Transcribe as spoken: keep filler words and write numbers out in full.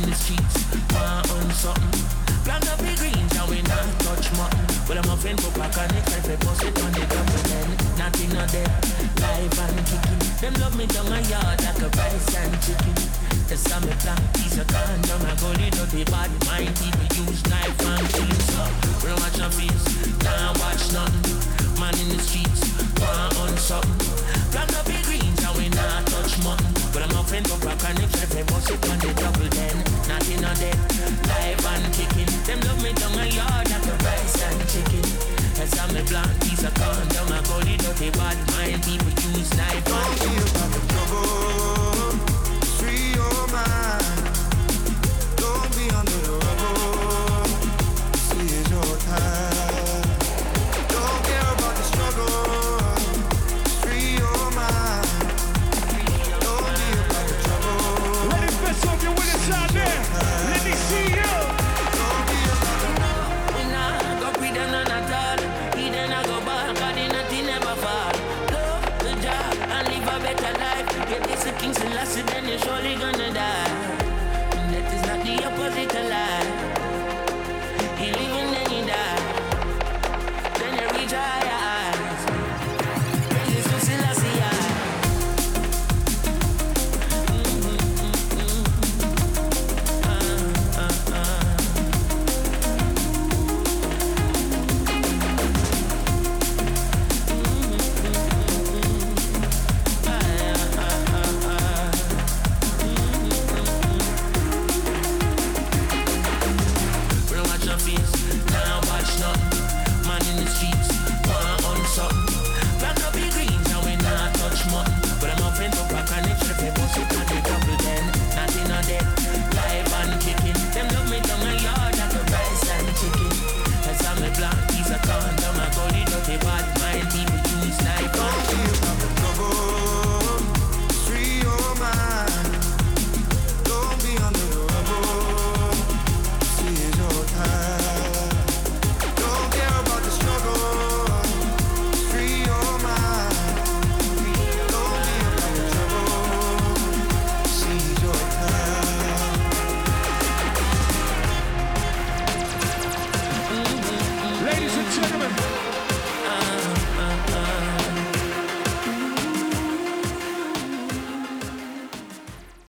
the streets, want on something. Plant up the greens and we not touch mutton. Well, I'm a friend for back on the life, I post it on the government. Nothing not there, live and kicking. Them love me down my yard like a rice and chicken. The summer plant piece of condom, I go little the body mind. People use knife and kill so. We don't watch no face, nah watch nothing. Man in the streets, want on something. Plant up the